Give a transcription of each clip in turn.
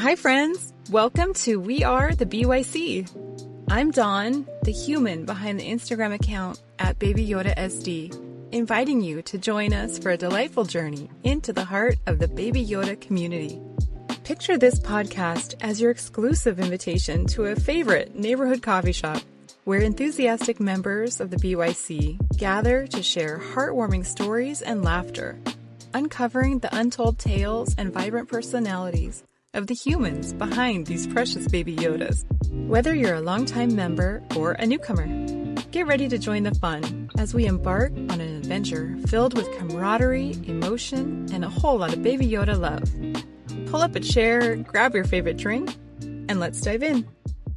Hi, friends. Welcome to We Are the BYC. I'm Dawn, the human behind the Instagram account at Baby Yoda SD, inviting you to join us for a delightful journey into the heart of the Baby Yoda community. Picture this podcast as your exclusive invitation to a favorite neighborhood coffee shop where enthusiastic members of the BYC gather to share heartwarming stories and laughter, uncovering the untold tales and vibrant personalities of the humans behind these precious Baby Yodas. Whether you're a longtime member or a newcomer, get ready to join the fun as we embark on an adventure filled with camaraderie, emotion, and a whole lot of Baby Yoda love. Pull up a chair, grab your favorite drink, and let's dive in.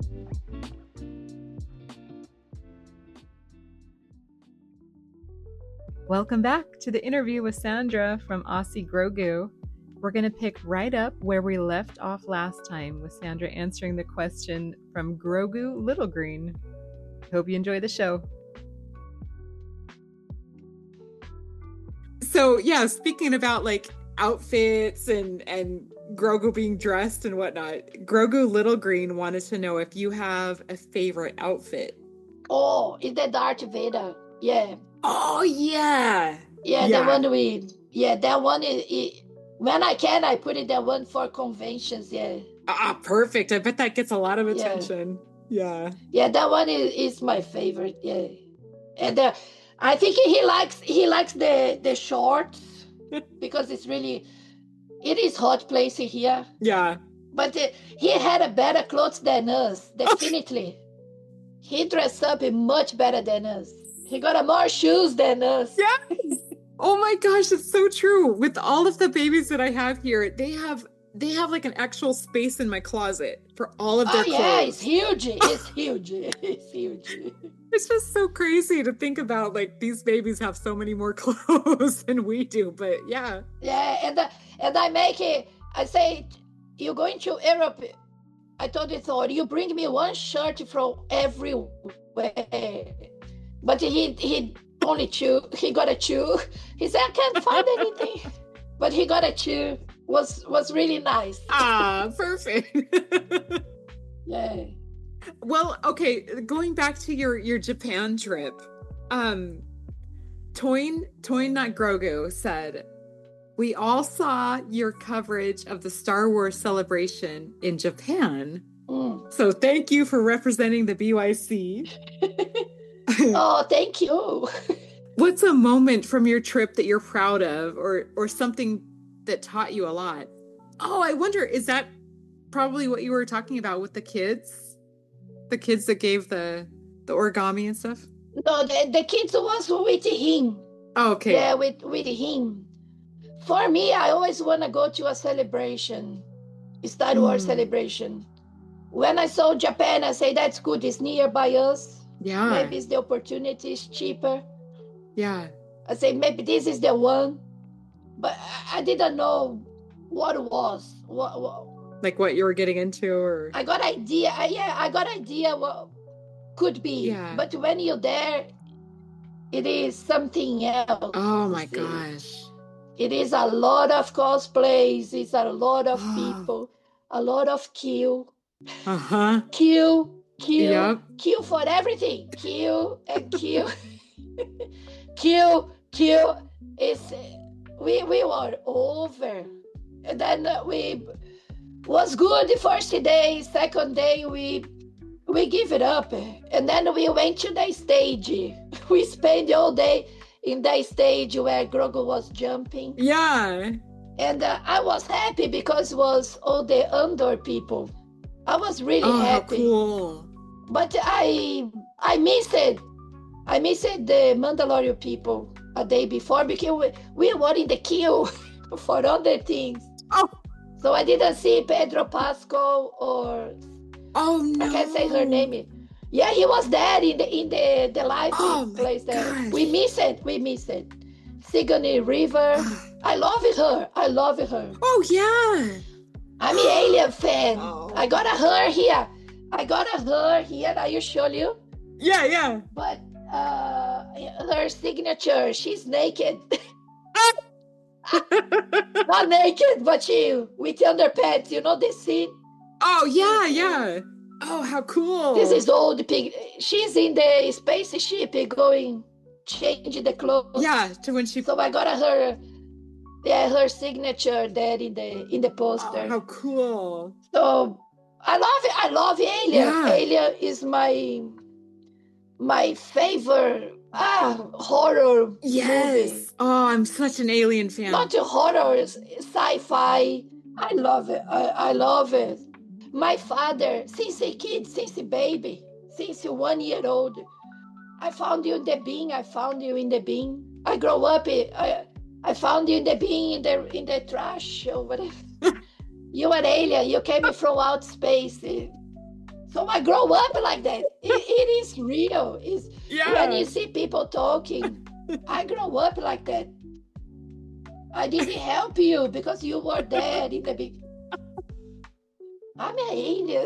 Welcome back to the interview with Sandra from Aussie Grogu. We're going to pick right up where we left off last time with Sandra answering the question from Grogu Little Green. Hope you enjoy the show. So yeah, speaking about like outfits and Grogu being dressed and whatnot, Grogu Little Green wanted to know if you have a favorite outfit. Oh, is that Darth Vader? Yeah. Oh yeah. Yeah, the one that one is when I can, I put it that one for conventions, yeah. Perfect. I bet that gets a lot of attention. Yeah. Yeah, that one is my favorite, yeah. And I think he likes the shorts because it is hot place here. Yeah. But he had a better clothes than us, definitely. He dressed up much better than us. He got more shoes than us. Yeah. Oh my gosh, it's so true. With all of the babies that I have here, they have like an actual space in my closet for all of their clothes. Yeah, it's huge. It's huge. It's huge. It's just so crazy to think about, like, these babies have so many more clothes than we do, but yeah. Yeah, and I make it, I say, you're going to Europe. I told you, Thor, you bring me one shirt from everywhere. But he only two. He got a two. He said, I can't find anything. But he got a two. Was really nice. Perfect. Yeah. Well, okay, going back to your Japan trip, Toyn Not Grogu said, we all saw your coverage of the Star Wars celebration in Japan. So thank you for representing the BYC. Oh, thank you. What's a moment from your trip that you're proud of or something that taught you a lot? Oh, I wonder, is that probably what you were talking about with the kids? The kids that gave the origami and stuff? No, the kids was with him. Oh, okay. Yeah, with him. For me, I always want to go to a celebration, Star Wars celebration. When I saw Japan, I say, that's good. It's nearby us. Yeah. Maybe it's the opportunity is cheaper. Yeah. I say, maybe this is the one. But I didn't know what it was. What like what you were getting into, or I got idea. I got idea what could be. Yeah. But when you're there, it is something else. Oh my gosh. It is a lot of cosplays. It's a lot of people. A lot of queue. Uh-huh. Queue. Yep. Queue for everything. Queue and queue. Queue. It's we were over. And then we was good the first day. Second day we give it up. And then we went to the stage. We spent all day in the stage where Grogu was jumping. Yeah. And I was happy because it was all the Andor people. I was really happy. Cool. But I missed it. I missed the Mandalorian people a day before because we were in the queue for other things. Oh. So I didn't see Pedro Pascal or no. I can't say her name. Yeah, he was there in the live place there. Gosh. We miss it. Sigourney Weaver. I love her. Oh yeah. I'm an Alien fan. Oh. I got her here. I will show you. Yeah. But her signature, she's naked. Not naked, but she with underpants. You know the scene? Oh, yeah. Oh, how cool. This is old pig. She's in the spaceship going, change the clothes. Yeah, to when she... So I got her signature there in the poster. Oh, how cool. So I love it. I love Alien. Yeah. Alien is my favorite horror movie. Oh, I'm such an Alien fan. Not horror, it's sci-fi. I love it. I love it. My father, since a kid, since a baby, since 1 year old, I found you in the bin. I found you in the bin. I grow up. I found you in the bin, in the trash or whatever. You are alien. You came from outer space. So I grow up like that. It is real. When you see people talking, I grow up like that. I didn't help you because you were there in the big. I'm an alien.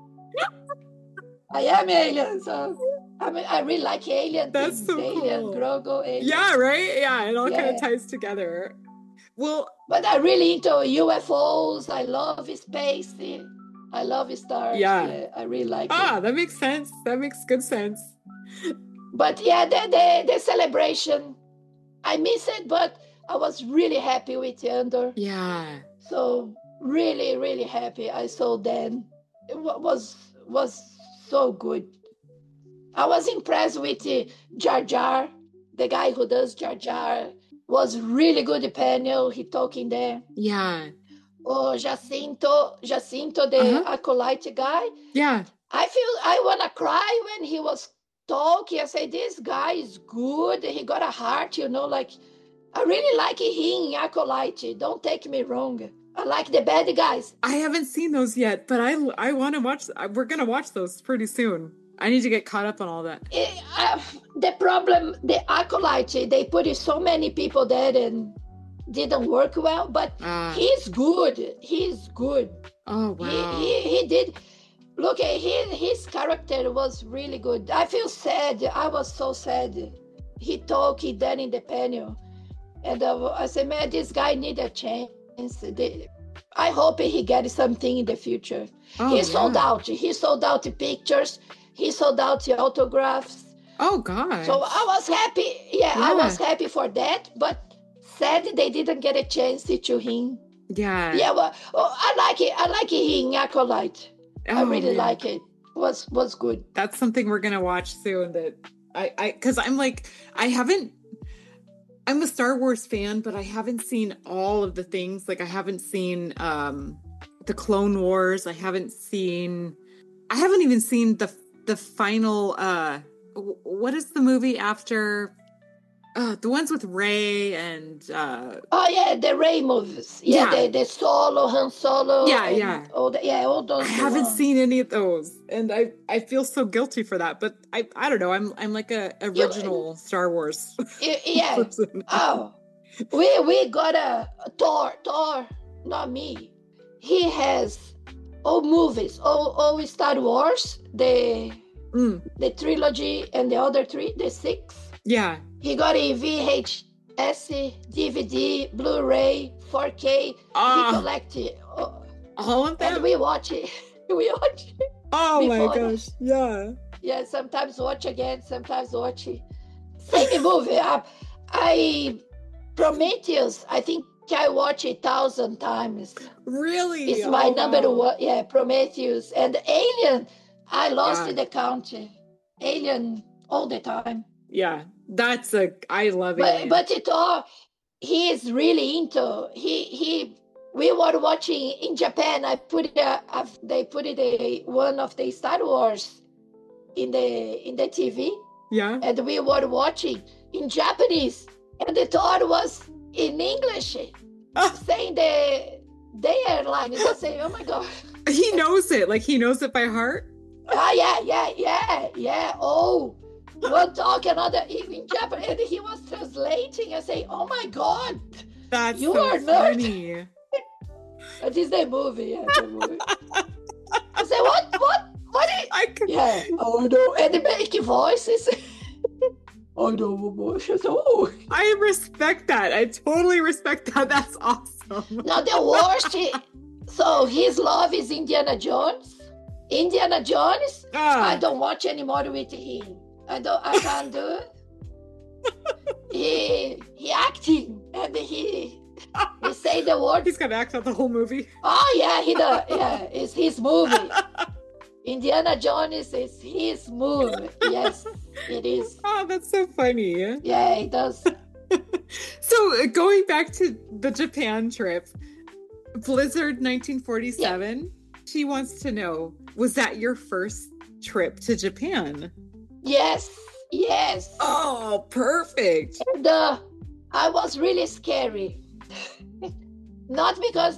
I am alien, so I really like alien. That's things. so Alien, cool. Grogu, alien. Yeah, right? Yeah, it all kind of ties together. Well, but I'm really into UFOs. I love space. I love stars. Yeah. I really like it. That makes sense. That makes good sense. But yeah, the celebration, I miss it, but I was really happy with Andor. Yeah. So really, really happy. I saw then. It was so good. I was impressed with Jar Jar, the guy who does Jar Jar. Was really good panel. He talking there. Yeah. Oh, Jacinto, the acolyte guy. Yeah. I wanna cry when he was talking. I say, this guy is good. He got a heart, like I really like him, acolyte. Don't take me wrong. I like the bad guys. I haven't seen those yet, but I want to watch. We're gonna watch those pretty soon. I need to get caught up on all that. The problem, the acolyte, they put so many people there and didn't work well, but he's good. He's good. Oh, wow. He did. Look, his character was really good. I feel sad. I was so sad. He talked there in the panel. And I said, man, this guy need a chance. I hope he gets something in the future. He sold out. He sold out the pictures. He sold out the autographs. Oh, God. So I was happy. Yeah, I was happy for that. But sad they didn't get a chance to him. Yeah. Yeah, well, I like it. I like him, Acolyte. I really like it. Was good. That's something we're gonna watch soon. That because I'm a Star Wars fan, but I haven't seen all of the things. Like I haven't seen the Clone Wars. I haven't even seen the final. What is the movie after? The ones with Rey and the Rey movies. The Solo, Han Solo. All those. I haven't seen any of those, and I feel so guilty for that. But I don't know. I'm like a original Star Wars. Person. Oh, we got a Thor. Not me. He has all movies, all Star Wars, the trilogy and the other three, the 6. Yeah. He got a VHS, DVD, Blu-ray, 4K. He collected all of them. And we watch it. Oh my gosh! Yeah. Yeah. Sometimes watch again. Sometimes watch it. Same movie. I Prometheus. I think I watch 1,000 times. Really? It's my number one. Yeah, Prometheus and Alien. I lost the count. Alien all the time. Yeah, I love it. But it all, he is really into, we were watching in Japan, they put one of the Star Wars in the TV. Yeah. And we were watching in Japanese, and the Thor was in English, saying the airline. And I say, oh my God. He knows it, he knows it by heart? Yeah. Oh, one talk, another in Japanese, and he was translating. I say, "Oh my God, that's you so are funny." It is the movie. Yeah, the movie. I say, what? I could... Yeah. Oh no, and they make voices. I don't know. She said, oh. I respect that. I totally respect that. That's awesome. Now the worst, so his love is Indiana Jones. Indiana Jones, I don't watch anymore with him. I can't do it. He acting and he say the word. He's gonna act out the whole movie. Oh yeah, he does. Yeah, it's his movie. Indiana Jones is his movie. Yes, it is. Oh, that's so funny. Yeah, it does. So going back to the Japan trip, Blizzard 1947, yeah. She wants to know, was that your first trip to Japan? Yes. Oh, perfect. And I was really scary. Not because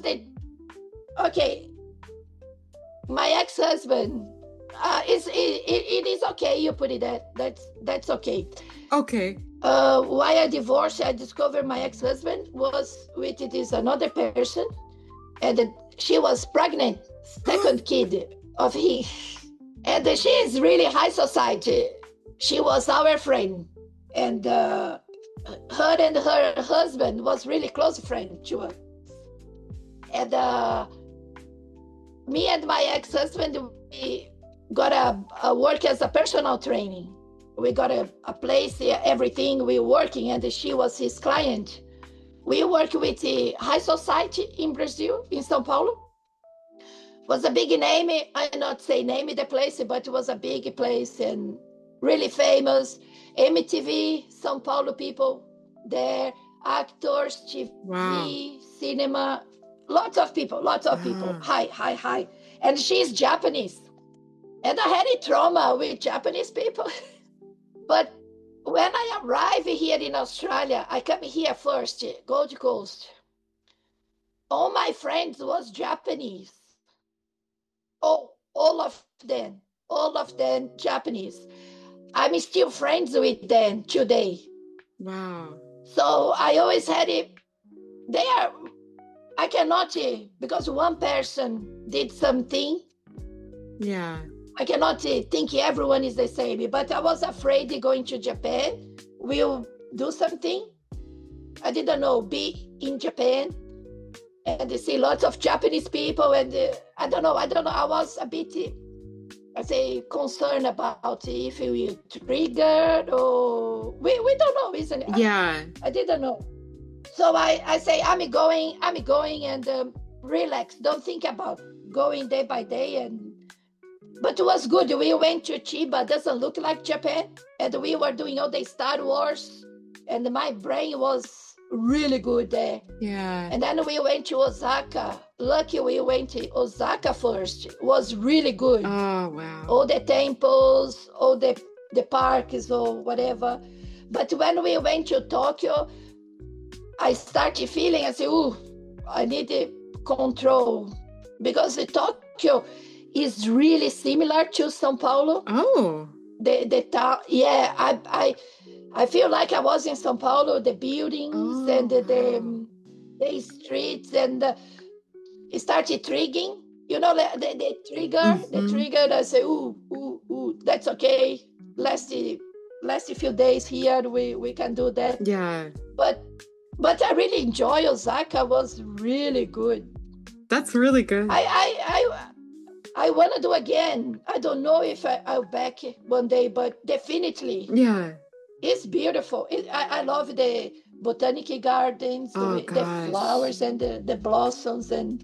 my ex-husband, it is okay, you put it that's okay. Okay. Why I divorced, I discovered my ex-husband was with this another person, and she was pregnant, second kid of him. And she is really high society. She was our friend, and her and her husband was really close friend to us. And me and my ex-husband, we got a work as a personal training. We got a place, everything we working, and she was his client. We work with the high society in Brazil, in São Paulo. Was a big name, I not say name the place, but it was a big place and really famous. MTV, São Paulo people there, actors, TV, wow. Cinema, lots of people, high. And she's Japanese. And I had a trauma with Japanese people. But when I arrived here in Australia, I come here first, Gold Coast. All my friends was Japanese. Oh, all of them Japanese. I'm still friends with them today. Wow. So I always had it. I cannot, because one person did something. Yeah. I cannot think everyone is the same, but I was afraid going to Japan will do something. I didn't know, be in Japan and see lots of Japanese people, and I don't know. I was a bit, concerned about if we triggered or we don't know, isn't it? Yeah. I didn't know. So I say, I'm going and relax. Don't think about going day by day. But it was good. We went to Chiba, doesn't look like Japan. And we were doing all the Star Wars. And my brain was really good there. Yeah. And then we went to Osaka. Lucky we went to Osaka first. It was really good. Oh, wow. All the temples, all the parks or whatever. But when we went to Tokyo, I started feeling, I said, I need control. Because Tokyo is really similar to São Paulo. Oh. The town, yeah. I feel like I was in São Paulo, the buildings and the streets, and it started triggering. You know, the trigger, mm-hmm. The trigger. I say, that's okay. Last few days here, we can do that. Yeah. But I really enjoy Osaka. Was really good. That's really good. I want to do again. I don't know if I'll back one day, but definitely. Yeah. It's beautiful. I love the botanic gardens, the flowers and the blossoms, and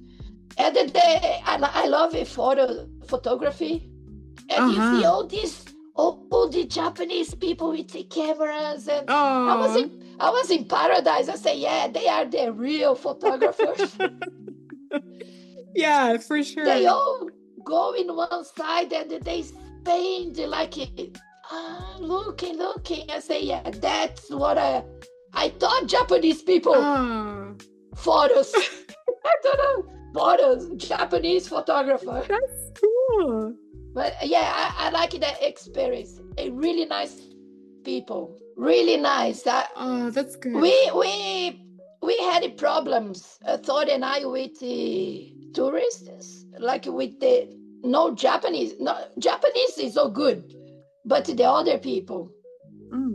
I love photography. And you see all the Japanese people with the cameras, and I was in paradise. I say, yeah, they are the real photographers. Yeah, for sure. They all go in one side and they spend like looking. I say, yeah, that's what I thought Japanese people photos. I don't know, photos, Japanese photographer. That's cool. But yeah, I like that experience. A really nice people, really nice. That's good. We had problems, Thor and I, with the tourists, like with the Japanese is so good, but the other people, yeah,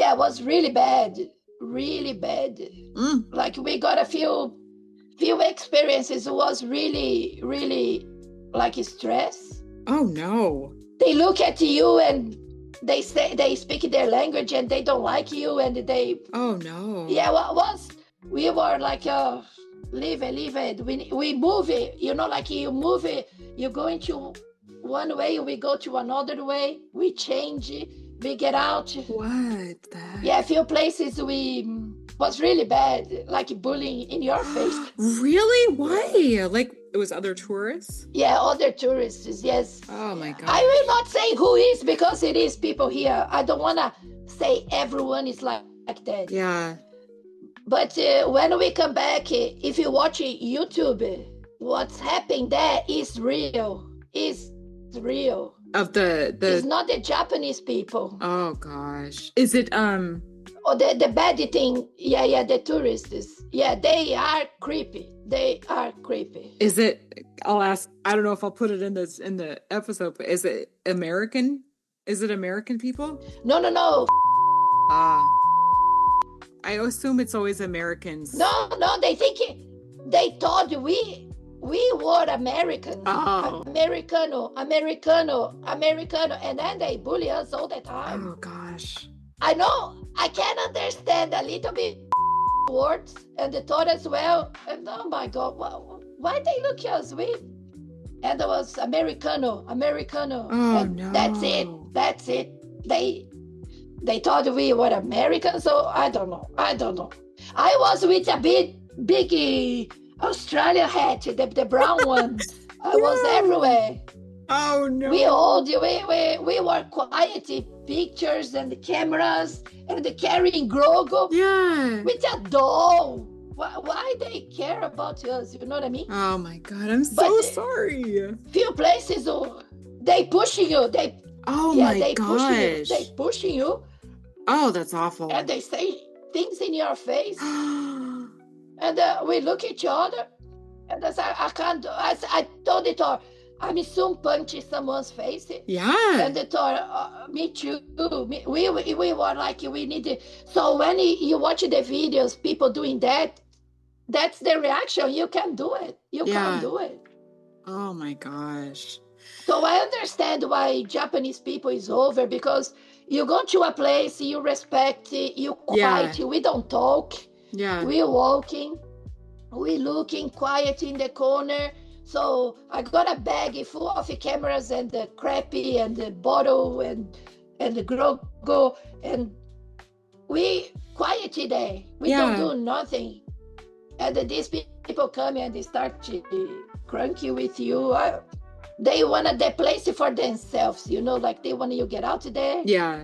Yeah, it was really bad. Really bad. Like we got a few experiences. It was really, really like stress. Oh no. They look at you and they speak their language and they don't like you and they. Oh no. Yeah, we were like leave it. We move it. You know, like you move it. You go into one way, we go to another way. We change it. We get out. What the heck? Yeah, a few places was really bad, like bullying in your face. Really? Why? Like it was other tourists? Yeah, other tourists, yes. Oh my god. I will not say who is because it is people here. I don't want to say everyone is like that. Yeah. But when we come back, if you watch YouTube, what's happening there is real. Is real. Of the It's not the Japanese people. Oh gosh. Is it Or the bad thing, yeah, the tourists. Yeah, they are creepy. They are creepy. Is it, I'll ask, I don't know if I'll put it in the episode, but is it American? Is it American people? No. I assume it's always Americans. No, they thought we were American. Oh. Americano, and then they bully us all the time. Oh gosh. I know, I can understand a little bit words and the thought as well. And oh my God, why they look at us? And there was Americano. Oh no. That's it. They thought we were American, so I don't know. I was with a big Australia hat, the brown one. I was everywhere. Oh no. We were quiet, pictures and the cameras and the carrying Grogo. Yeah. With a doll. Why they care about us? You know what I mean? Oh my God, I'm so sorry. Few places, they pushing you. They gosh. pushing you. Oh, that's awful. And they say things in your face. And we look at each other. And I said, I can't do. I told the Thor, I'm soon punching someone's face. Yeah. And the Thor, me too. We were like, we need it. So when you watch the videos, people doing that, that's the reaction. You can do it. You can't do it. Oh my gosh. So I understand why Japanese people is over, because you go to a place, you respect, you quiet, we don't talk. Yeah. We're walking, we looking quiet in the corner. So I got a bag full of cameras and the crappy and the bottle and the Grogo, and we quiet there. We don't do nothing. And these people come and they start cranky with you. They want the place for themselves, you know, like they want you to get out there. Yeah.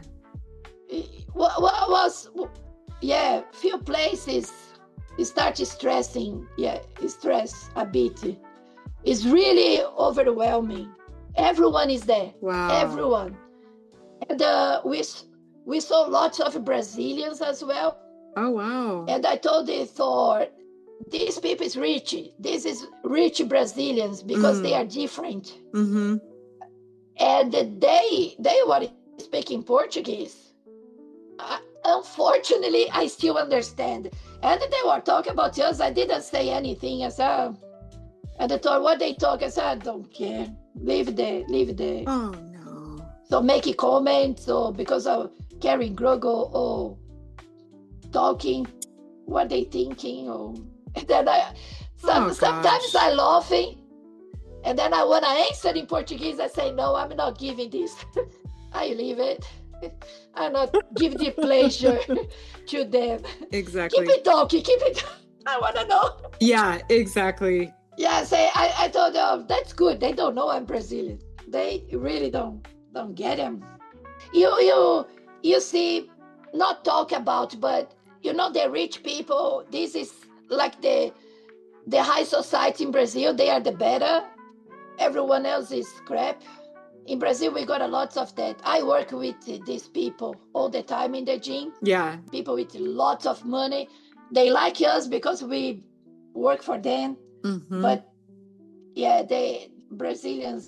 Few places start stressing. Yeah, stress a bit. It's really overwhelming. Everyone is there. Wow. Everyone. And we saw lots of Brazilians as well. Oh, wow. And I told the Thor, these people is rich. This is rich Brazilians because they are different. Mm-hmm. And they were speaking Portuguese. Unfortunately, I still understand. And they were talking about us. I didn't say anything. I said, and they thought what they talk. I said, I don't care. Leave there. Oh no. So making comments or because of carrying Grogo or talking, what they thinking or. And then sometimes I laughing, and then I want to answer in Portuguese. I say, no, I'm not giving this. I leave it. I'm not giving the pleasure to them. Exactly. Keep it talking. I want to know. Yeah, exactly. Yeah, I told them, that's good. They don't know I'm Brazilian. They really don't get them. You see, not talk about, but you know the rich people. This is like the high society in Brazil. They are the better. Everyone else is crap. In Brazil, we got a lot of that. I work with these people all the time in the gym. Yeah. People with lots of money. They like us because we work for them. Mm-hmm. But yeah, the Brazilians'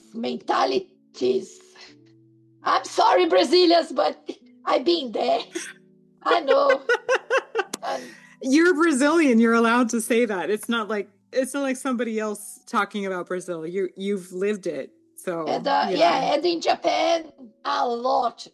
mentalities. I'm sorry, Brazilians, but I've been there. I know. And You're Brazilian. You're allowed to say that. It's not like somebody else talking about Brazil. You've lived it. So and in Japan, a lot.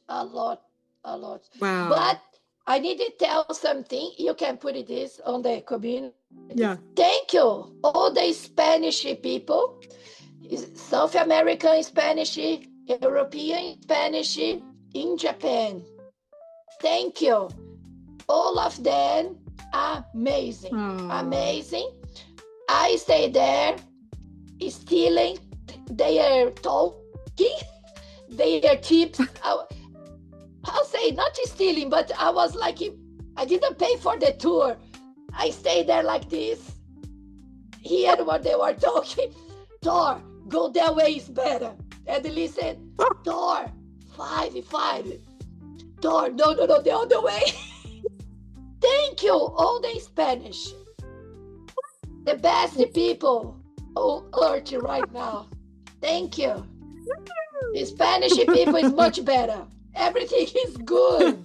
Wow. But I need to tell something. You can put this on the community. Yeah. Thank you, all the Spanish people, South American Spanish, European Spanish in Japan. Thank you. All of them, amazing. Amazing. I stay there, stealing their talking, their tips. I'll say not stealing, but I was like, I didn't pay for the tour. I stayed there like this, hear what they were talking. Thor, go that way is better. And listen, Thor, 5. Thor, no, the other way. Thank you, all the Spanish. The best people on earth right now. Thank you. The Spanish people is much better. Everything is good.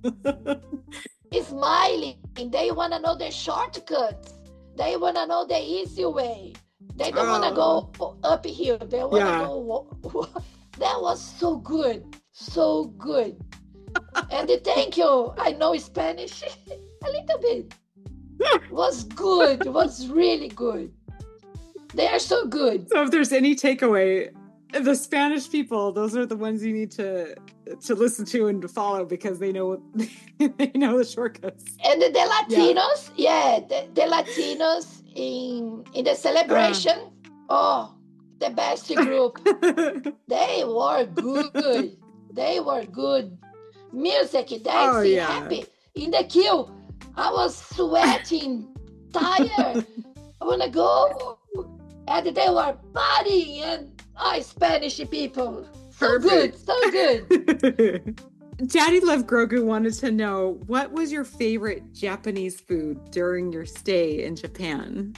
It's smiling. They want to know the shortcuts. They want to know the easy way. They don't want to go up here. They want to go. That was so good. So good. And thank you. I know Spanish a little bit. Was good. Was really good. They are so good. So if there's any takeaway, the Spanish people, those are the ones you need to listen to and to follow because they know the shortcuts. And the Latinos, the Latinos in the celebration, the best group. They were good. They were good. Music, dancing, happy. In the queue, I was sweating, tired. I want to go. And they were partying and Spanish people. So good, so good. Daddy Love Grogu wanted to know, what was your favorite Japanese food during your stay in Japan?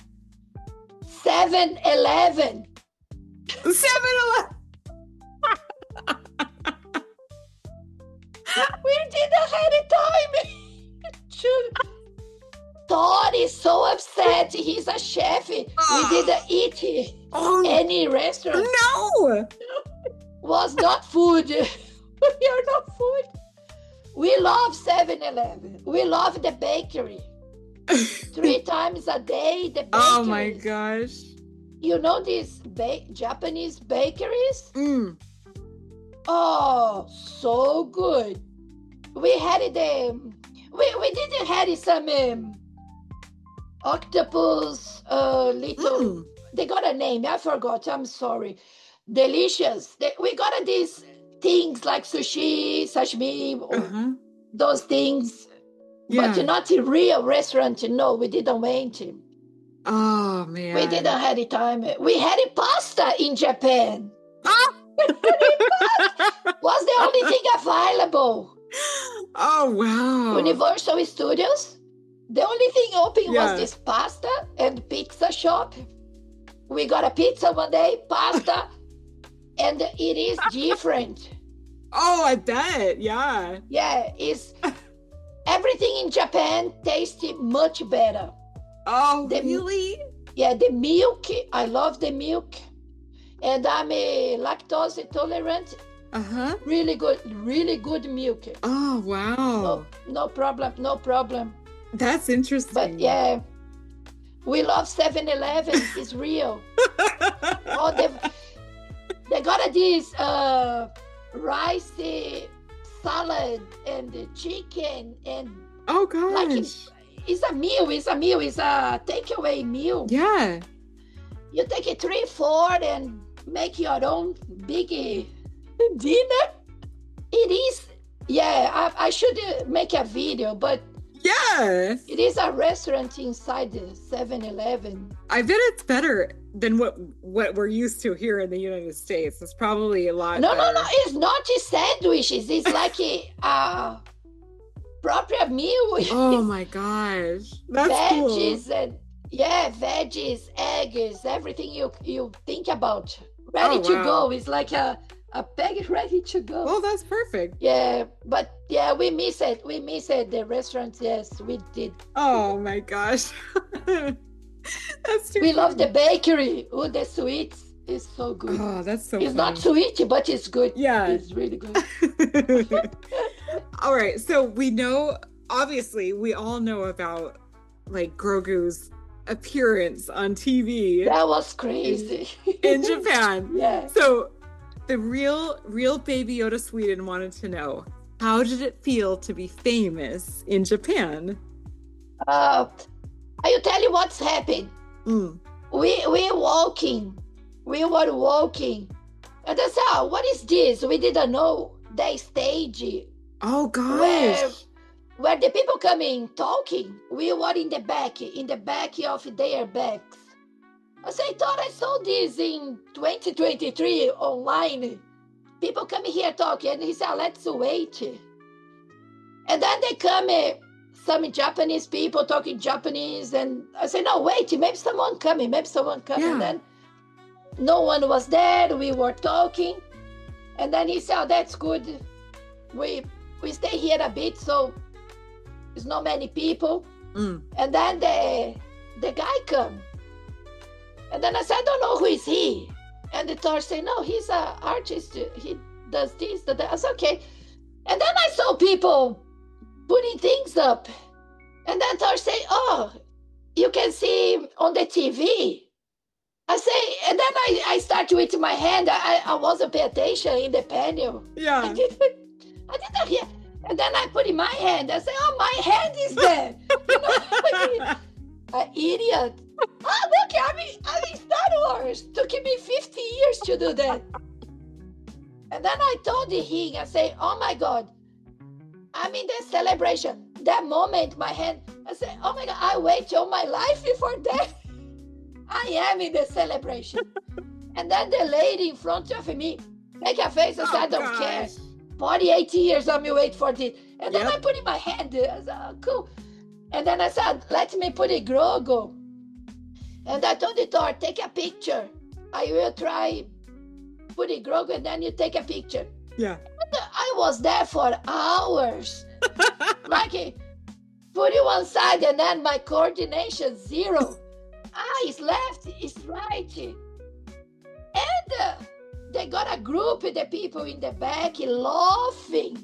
7-Eleven. 7-Eleven. We didn't have the time. Thor is so upset. He's a chef. We didn't eat any restaurant. No. Was not food. We are not food. We love 7-Eleven. We love the bakery. 3 times a day, the bakery. Oh my gosh. You know these Japanese bakeries? Oh, so good. We had them. We didn't have some octopus, little. They got a name. I forgot. I'm sorry. Delicious. We got these things like sushi, sashimi, those things. But not a real restaurant. No, we didn't wait. Oh, man. We didn't have the time. We had a pasta in Japan. Was the only thing available. Oh, wow. Universal Studios. The only thing open was this pasta and pizza shop. We got a pizza one day, pasta, and it is different. Oh, I bet. Yeah. Yeah, it's everything in Japan tastes much better. Oh, really? Yeah, the milk. I love the milk. And I'm a lactose intolerant. Really good milk. Oh, wow. No problem. That's interesting. But yeah, we love 7-Eleven. It's real. They got this rice salad and chicken and oh gosh, like it's a meal. It's a takeaway meal. Yeah, you take it 3-4 and make your own big dinner. It is. Yeah, I should make a video, but yeah, it is a restaurant inside the 7-Eleven. I bet it's better than what we're used to here in the United States. It's probably a lot. No, it's not sandwiches. It's like a proper meal. Oh my gosh, that's veggies cool. And veggies, eggs, everything you think about, ready to go. It's like a a bag ready to go. Oh, that's perfect. Yeah, but yeah, we miss it. We miss it. The restaurant, yes, we did. Oh my gosh. That's too We love funny. the bakery. Oh, the sweets is so good. Oh, that's so It's funny. not sweet, but it's good. Yeah. It's really good. All right. So we know, obviously, we all know about like Grogu's appearance on TV That was crazy. in Japan. Yeah. So the real Baby Yoda Sweden wanted to know, how did it feel to be famous in Japan? I'll tell you what's happened. Mm. We were walking, and I said, "Oh, what is this?" We didn't know the stage Oh gosh. where the people come in talking. We were in the back of their backs. I thought I saw this in 2023 online. People come here talking, and he said, "Let's wait." And then they come, some Japanese people talking Japanese, and I said, "No, wait, maybe someone coming. Yeah. And then no one was there. We were talking, and then he said, "Oh, that's good. We stay here a bit, so there's not many people." Mm. And then the guy come, and then I said, "I don't know who is he." And the Thor said, "No, he's an artist. He does this, that." I said, "Okay." And then I saw people putting things up, and then Thor say, "Oh, you can see on the TV." I say, and then I start with my hand. I wasn't paying attention in the panel. Yeah. I didn't hear. And then I put in my hand. I say, "Oh, my hand is there." You know, an idiot. Oh, look, I'm in Star Wars. Took me 50 years to do that. And then I told him, I say, "Oh my God, I'm in the celebration." That moment, my hand, I say, "Oh my God, I wait all my life for that." I am in the celebration. And then the lady in front of me make a face and say, "I don't care. 48 years I'm wait for this." And then I put in my hand. I said, "Oh, cool." And then I said, "Let me put it Grogu." And I told the Thor, "Take a picture. I will try put it Grogu, and then you take a picture." Yeah. I was there for hours. Like, put it one side, and then my coordination zero. It's left, it's right. And they got a group of the people in the back laughing.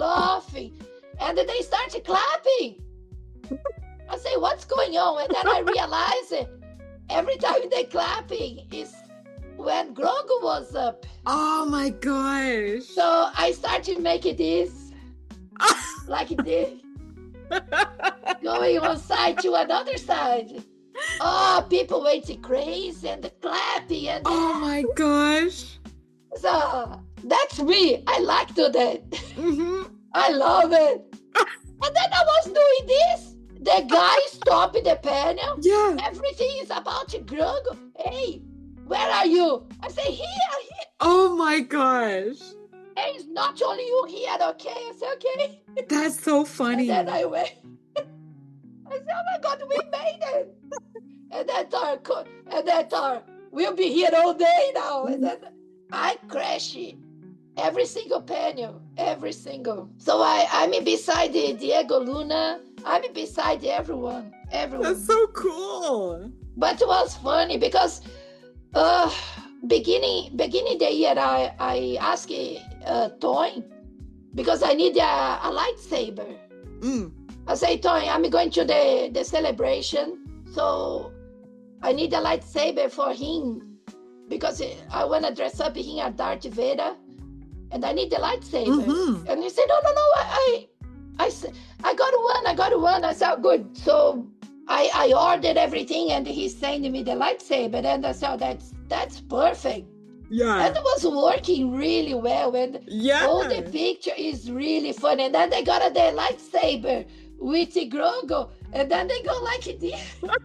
And they started clapping. I say, "What's going on?" And then I realize every time they clapping is when Grogu was up. Oh my gosh. So I started making this, like this, going one side to another side. Oh, people went crazy and clapping, and Oh my gosh. so that's me. I like to that. Mm-hmm. I love it. And then I was doing this. The guy stopped the panel. Yeah. Everything is about Grogu. "Hey, where are you?" I say, "Here." Oh my gosh. "Hey, it's not only you here, okay?" I say, "Okay." That's so funny. And then I went. I said, "Oh my God, we made it." And then Thor, "We'll be here all day now." And then I crash every single panel, every single. So I'm beside Diego Luna. I'm beside everyone. That's so cool. But it was funny because beginning the year, I asked Toy, because I need a lightsaber. Mm. I say, "Toy, I'm going to the celebration, so I need a lightsaber for him, because I want to dress up him as Darth Vader, and I need the lightsaber." Mm-hmm. And he said, "No, I got one. I said, "Good." So I ordered everything, and he's sending me the lightsaber, and I said, that's perfect. Yeah. And it was working really well, and Yeah. all the picture is really fun. And then they got the lightsaber with the Grogu, and then they go like this.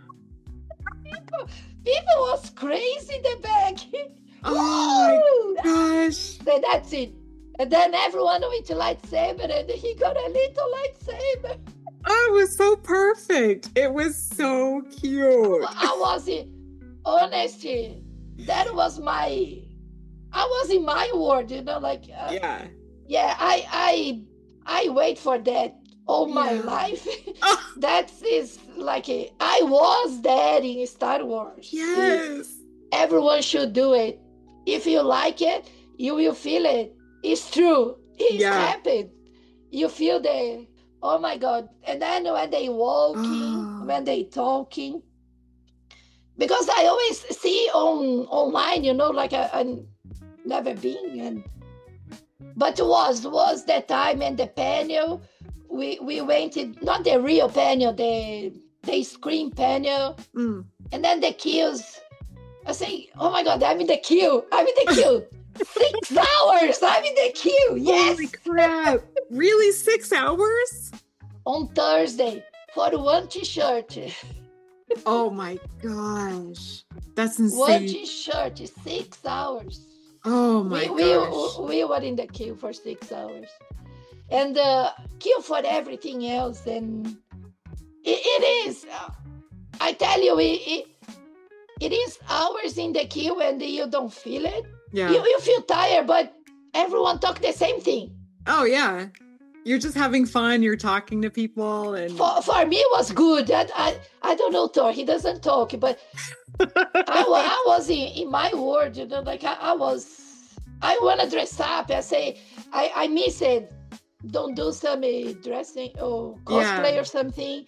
People was crazy in the back. Oh my gosh. Then that's it. And then everyone with a lightsaber, and he got a little lightsaber. Oh, it was so perfect. It was so cute. I was honest. That was my I was in my world, like Yeah. yeah, I wait for that all my life. Oh, That is like I was there in Star Wars. yes. Everyone should do it. If you like it, you will feel it. It's true. It's Yeah. happened. You feel the oh my god. And then when they walking, Oh. when they talking, because I always see online, like I never been, but was that time and the panel. We went to, not the real panel, the screen panel, Mm. and then the queues. I say, oh my god, I'm in the queue. 6 hours. I'm in the queue. Yes. Holy crap. Really? 6 hours? On Thursday for one T-shirt. Oh my gosh. That's One insane. T-shirt, 6 hours. Oh my gosh. We were in the queue for 6 hours. And queue for everything else. And it is. I tell you, it is hours in the queue and you don't feel it. Yeah. You feel tired, but everyone talk the same thing. Oh yeah. You're just having fun. You're talking to people, and For me, it was good. I don't know Thor. He doesn't talk, but I was in my world. Like I want to dress up. I say I miss it. Don't do some dressing or cosplay or something.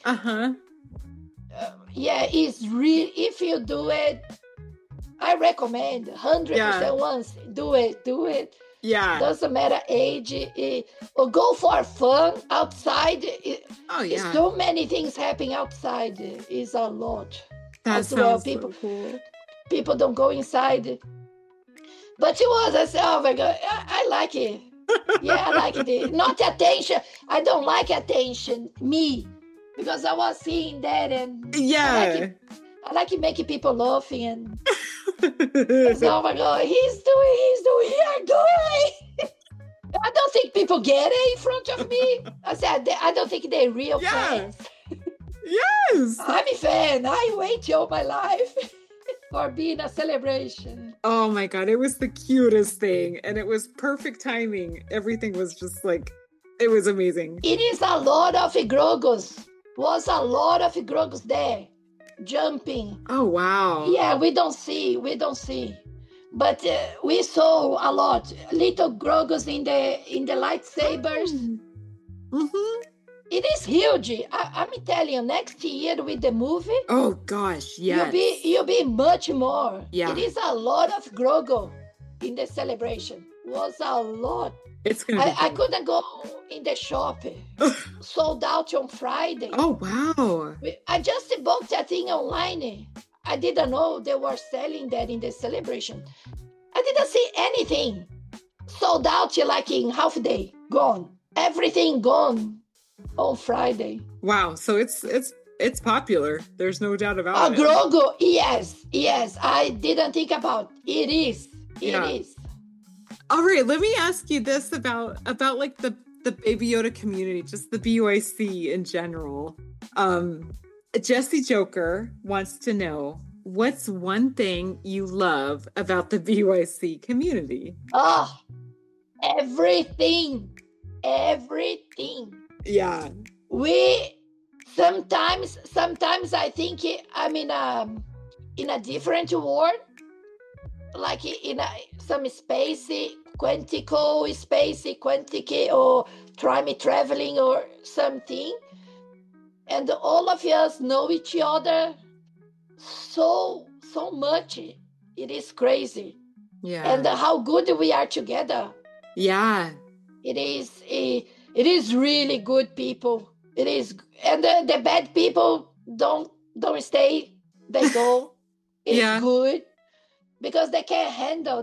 Yeah, it's real. If you do it, I recommend 100% once. Do it. Yeah. Doesn't matter age. Or go for fun outside. Oh yeah. So many things happening outside. Is a lot. That sounds so cool. People don't go inside. But I said, oh my god, I like it. Yeah, I like it. Not attention. I don't like attention. Me. Because I was seeing that and yeah. I like it making people laughing and oh my god, he's doing, you're doing. I don't think people get it in front of me. I said, I don't think they're real fans. Yes. I'm a fan. I wait all my life for being a celebration. Oh my god, it was the cutest thing. And it was perfect timing. Everything was just like, it was amazing. It is a lot of Grogos. Was a lot of Grogos there. Jumping. Oh wow. Yeah, we don't see, but we saw a lot little Grogos in the lightsabers. Mm-hmm. It is huge. I'm telling you, next year with the movie, oh gosh, yes, you'll be much more. Yeah, it is a lot of Grogu in the celebration. Was a lot. It's gonna. I couldn't go in the shop. Sold out on Friday. Oh wow! I just bought that thing online. I didn't know they were selling that in the celebration. I didn't see anything. Sold out like in half a day. Gone. Everything gone on Friday. Wow. So it's popular. There's no doubt about it. Grogu, yes. I didn't think about it. It is. All right, let me ask you this about like the Baby Yoda community, just the BYC in general. Jesse Joker wants to know, what's one thing you love about the BYC community? Oh, everything. Yeah. We sometimes I think I'm in a different world. Like in some spacey, quantico, or time traveling or something. And all of us know each other so much. It is crazy. Yeah. And how good we are together. Yeah. It is really good people. It is, and the bad people don't stay. They go. It's good. Because they can't handle.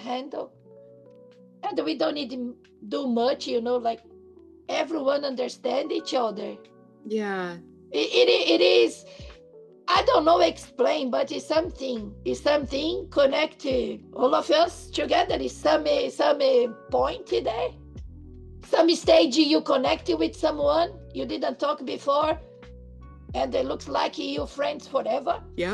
And we don't need to do much, like everyone understand each other. Yeah. It is, I don't know explain, but it's something connect all of us together. It's some point there. Some stage you connect with someone you didn't talk before, and it looks like you're friends forever. Yep.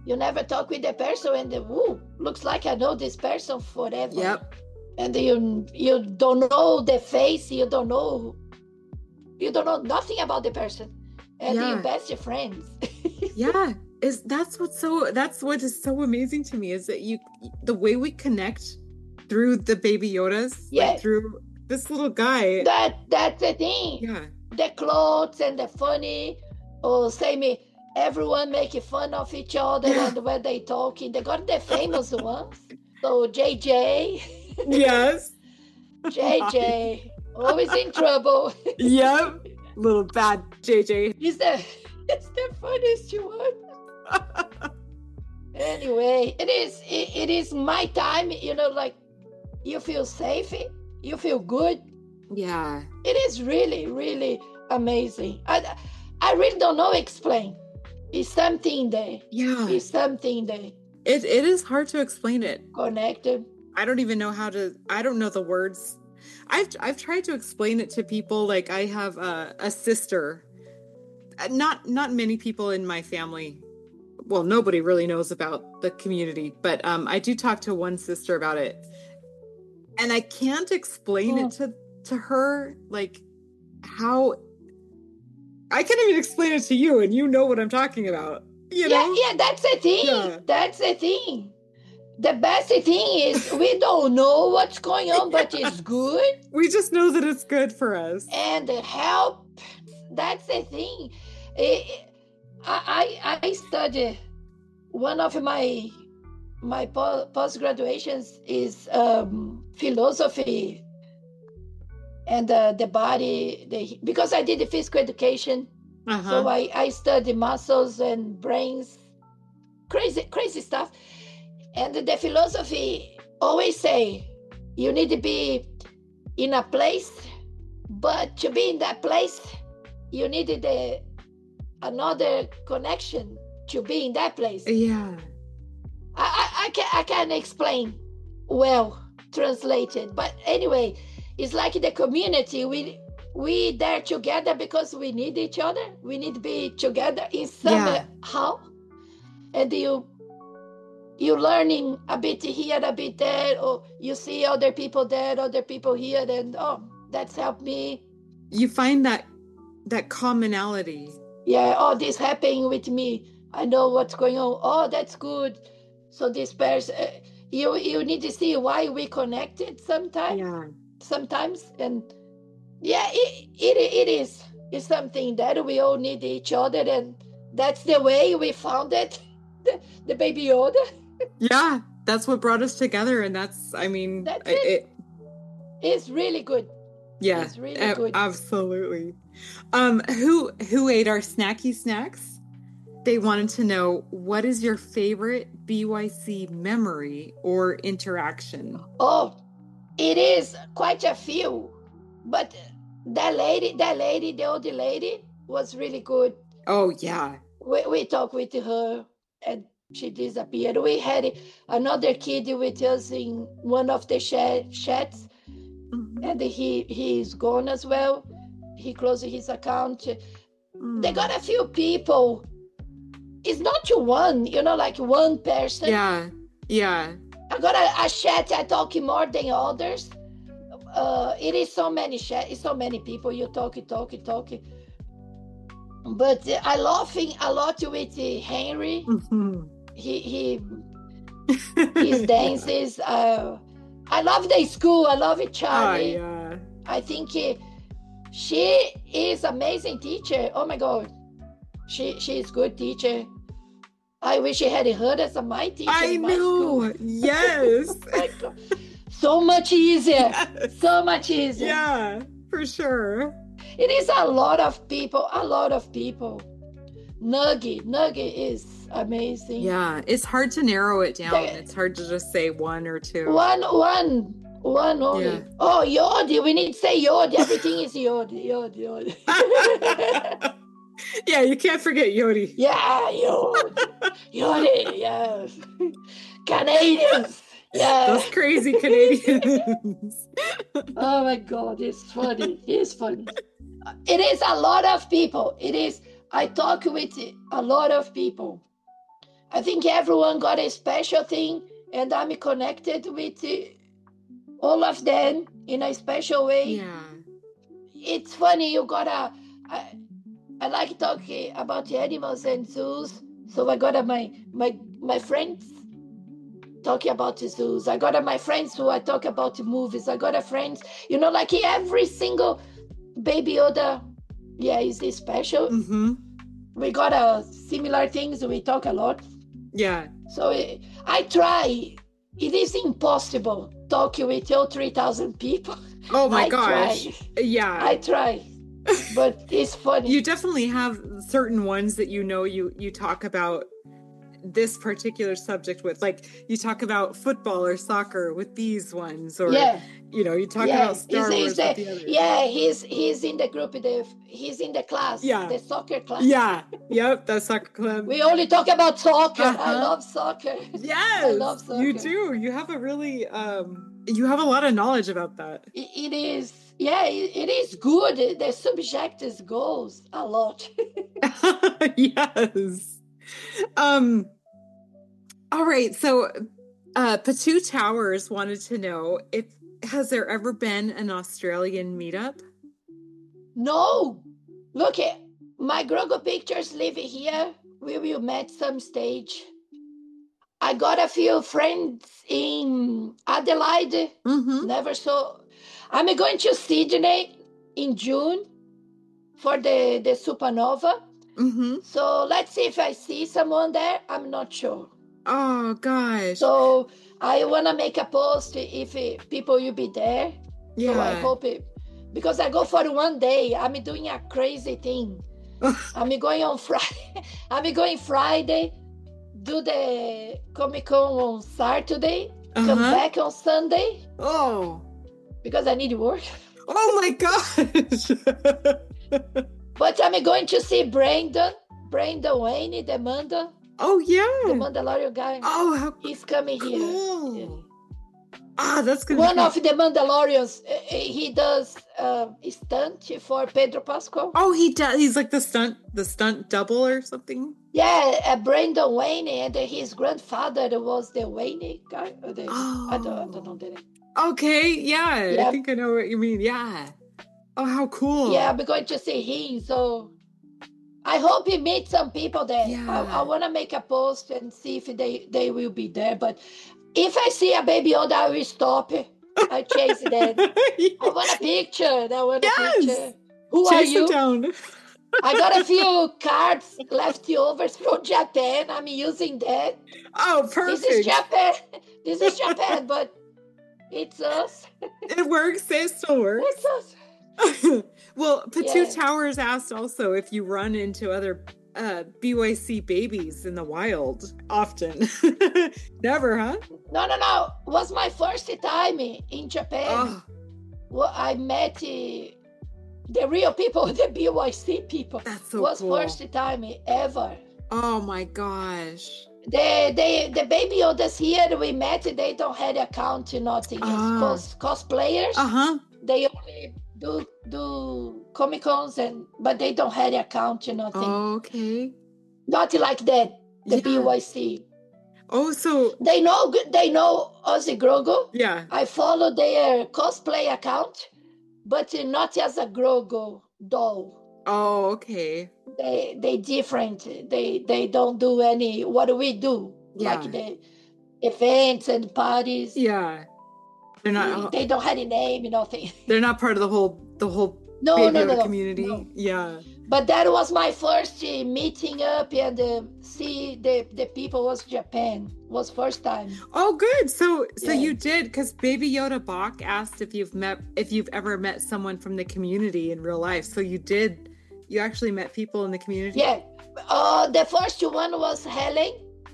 You never talk with the person, and looks like I know this person forever. Yep. And you don't know the face, you don't know nothing about the person, and you're best friends. Yeah, that's what is so amazing to me, is that the way we connect through the Baby Yodas, like through this little guy. That's the thing. Yeah. The clothes and the funny, or everyone making fun of each other and when they talking. They got the famous ones. So JJ. Yes. JJ, always in trouble. Yep. Little bad JJ. It's the funniest one. Anyway, it is my time, like you feel safe, you feel good. Yeah. It is really, really amazing. I really don't know explain. It's something there. Yeah. It's something there. It is hard to explain it. Connected. I don't even know I don't know the words. I've tried to explain it to people. Like, I have a sister. Not many people in my family. Well, nobody really knows about the community, but I do talk to one sister about it. And I can't explain it to her, like, how I can't even explain it to you, and you know what I'm talking about. You know? Yeah, that's the thing. Yeah. That's the thing. The best thing is we don't know what's going on, but it's good. We just know that it's good for us. And help. That's the thing. I study. One of my post graduations is philosophy and the body. Because I did the physical education, so I study muscles and brains, crazy stuff. And the philosophy always say you need to be in a place, but to be in that place, you need another connection to be in that place. Yeah. I can't explain well translated, but anyway, it's like the community. We there together because we need each other. We need to be together in somehow, and you learning a bit here, a bit there, or you see other people there, other people here, and that's helped me. You find that commonality. Yeah, this happening with me. I know what's going on. Oh, that's good. So this person, you need to see why we connected sometimes. Yeah. Sometimes, and it is. It's something that we all need each other, and that's the way we found it. The Baby Yoda. Yeah, that's what brought us together, and that's it. It's really good. Yeah, it's really good. Absolutely. Who ate our snacky snacks? They wanted to know, what is your favorite BYC memory or interaction? Oh, it is quite a few, but that lady, the old lady, was really good. Oh yeah. We talked with her, and she disappeared. We had another kid with us in one of the chats, and he's gone as well. He closed his account. They got a few people. It's not to one, like one person. Yeah. I got a chat. I talk more than others. It is so many chat. It's so many people. You talk. But I laughing a lot with Henry. Mm-hmm. His dances. I love the school. I love Charlie. Oh, yeah. I think she is amazing teacher. Oh my God, she is good teacher. I wish she had heard as my teacher. I know. Yes. So much easier. Yes. So much easier. Yeah, for sure. It is a lot of people. Nugget is amazing. Yeah, it's hard to narrow it down. It's hard to just say one or two. One only. Yeah. Oh, Yodi. We need to say Yodi. Everything is Yodi. Yeah, you can't forget Yodi. Yeah, Yodi, yes. Canadians. Yeah. Those crazy Canadians. Oh my God, it's funny. It's funny. It is a lot of people. I talk with a lot of people. I think everyone got a special thing, and I'm connected with all of them in a special way. Yeah. It's funny, I like talking about the animals and zoos, so I got my friends talking about the zoos. I got my friends who I talk about the movies. I got a friends, like every single Baby Yoda, is this special. Mm-hmm. We got similar things. We talk a lot. Yeah. So I try. It is impossible talking with all 3,000 people. Oh my I gosh. Try. Yeah. I try. But it's funny. You definitely have certain ones that you talk about this particular subject with, like you talk about football or soccer with these ones, or you talk about Star Wars with the others. Yeah, he's in the group. He's in the class. Yeah, the soccer class. Yeah, yep, the soccer club. We only talk about soccer. I love soccer. Yes, I love soccer. You do. You have a really you have a lot of knowledge about that. It is. Yeah, it is good. The subject goes a lot. Yes. All right. So, Patu Towers wanted to know has there ever been an Australian meetup? No. Look, my Grogo pictures live here. We will meet some stage. I got a few friends in Adelaide. Mm-hmm. Never saw. I'm going to Sydney in June for the supernova. Mm-hmm. So let's see if I see someone there. I'm not sure. Oh, gosh. So I want to make a post if people will be there. Yeah. So I hope because I go for 1 day. I'm doing a crazy thing. I'm going on Friday. I'm going Friday, do the Comic-Con on Saturday, come back on Sunday. Oh. Because I need work. Oh my gosh. But I'm going to see Brandon Wayne, the Manda. Oh yeah. The Mandalorian guy. Oh, he's coming cool. here. Yeah. Ah, that's good. One of the Mandalorians, he does stunt for Pedro Pascal. Oh, he does. He's like the stunt double or something. Yeah, Brandon Wayne, and his grandfather was the Wayne guy. I don't know the name. Okay, yeah, I think I know what you mean. Yeah. Oh, how cool. Yeah, I'm going to see him. So I hope he meets some people there. Yeah. I want to make a post and see if they will be there. But if I see a Baby Yoda, I will stop. I chase them. Yes. I want a picture. Picture. Who Chase are you? Them down. I got a few cards leftovers from Japan. I'm using that. Oh, perfect. This is Japan, but it's us. It works. It still works. It's us. Well, Patu Towers asked also if you run into other BYC babies in the wild often. Never, huh? No. It was my first time in Japan. Oh. Well, I met the real people, the BYC people. That's so was cool. First time ever. Oh my gosh. The Baby Yodas here we met, they don't have account, nothing. Cosplayers. They only do Comic-Cons but they don't have account, nothing. Okay. Not like that. The BYC. Oh, so they know Ozzy Grogo. Yeah. I follow their cosplay account, but not as a Grogo doll. Oh, okay. They different. They don't do any what we do. Like the events and parties. Yeah. They're not they don't have any name, nothing. They're not part of the whole no community. No. Yeah. But that was my first meeting up and see the people was Japan. Was first time. Oh, good. So you did, because Baby Yoda Bach asked if you've ever met someone from the community in real life. So you did. You actually met people in the community. Yeah. The first one was Helen.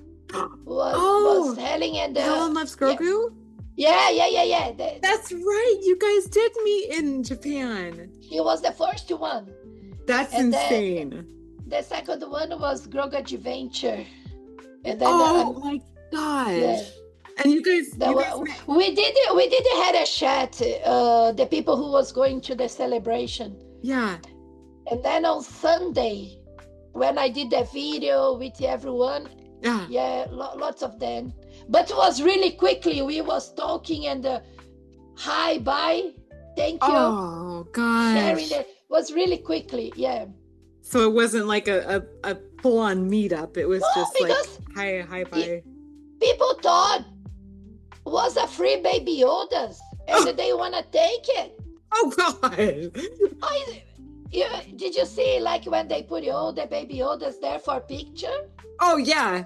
Was Helen and Helen Loves Grogu. Yeah. That's right. You guys did meet in Japan. He was the first one. That's insane. The second one was Grogu Adventure. And then my gosh. Yeah. And you guys we did had a chat, the people who was going to the celebration. Yeah. And then on Sunday, when I did the video with everyone, Yeah, lots of them. But it was really quickly. We was talking and hi, bye, thank you. Oh gosh. Sharing it was really quickly. Yeah. So it wasn't like a full on meetup. It was just like hi, bye. People thought it was a free Baby Yoda's and they wanna take it. Oh god. Did you see like when they put all the Baby Yoda's there for picture? Oh yeah.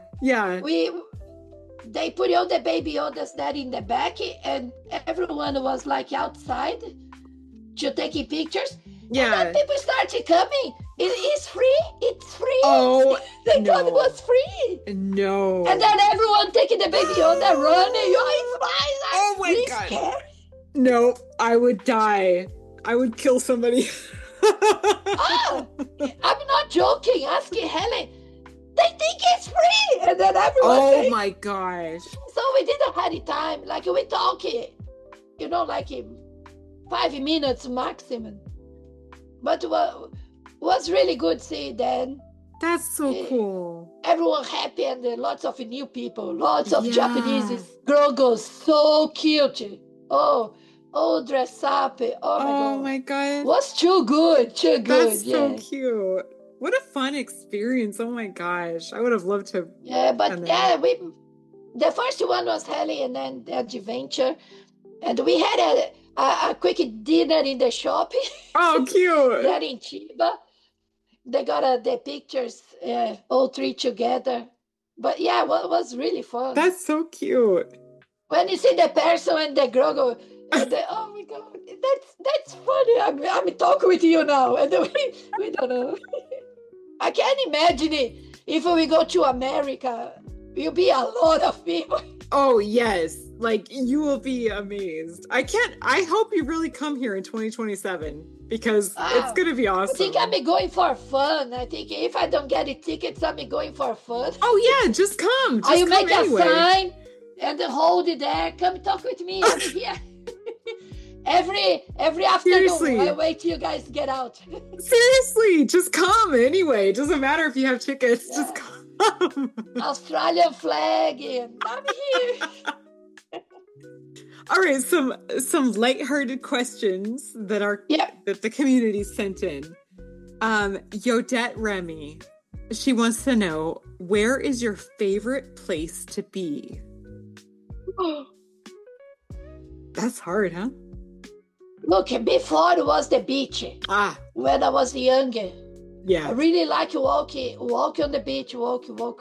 They put all the Baby Yoda's there in the back and everyone was like outside to taking pictures. Yeah. And then people started coming. It's free. It's free. Oh, they thought it was free. No. And then everyone taking the Baby Yoda running. Oh, it's mine. Oh my god. Scary. No, I would die. I would kill somebody. I'm not joking. Asking Helen. They think it's free. And then everyone Oh my gosh. So we didn't have the time. Like we talk, like 5 minutes maximum. But was really good see then. That's so cool. Everyone happy and lots of new people, lots of Japanese girls, so cute. Oh, dress up. Oh my god. Was too good. That's so cute. What a fun experience. Oh my gosh. I would have loved to. Yeah, but the first one was Heli and then the adventure. And we had a quick dinner in the shop. Oh, cute. There in Chiba. They got the pictures, all three together. But yeah, it was really fun. That's so cute. When you see the person and the girl go, oh my god, that's funny. I'm talking with you now, and we don't know. I can't imagine it. If we go to America, you'll be a lot of people. Oh yes, like you will be amazed. I hope you really come here in 2027 because it's gonna be awesome. I think I'm going for fun. I think if I don't get the tickets, I'm going for fun. Oh yeah, just come. Just come make anyway. A sign and hold it there. Come talk with me. I'm here. Every afternoon, seriously. I wait till you guys get out. Seriously, just come anyway. It doesn't matter if you have tickets. Just come. Australian flag, and I'm here. All right, some lighthearted questions that that the community sent in. Yodette Remy, she wants to know, where is your favorite place to be? That's hard, huh? Look, before it was the beach. When I was younger. Yeah. I really like walk on the beach, walk.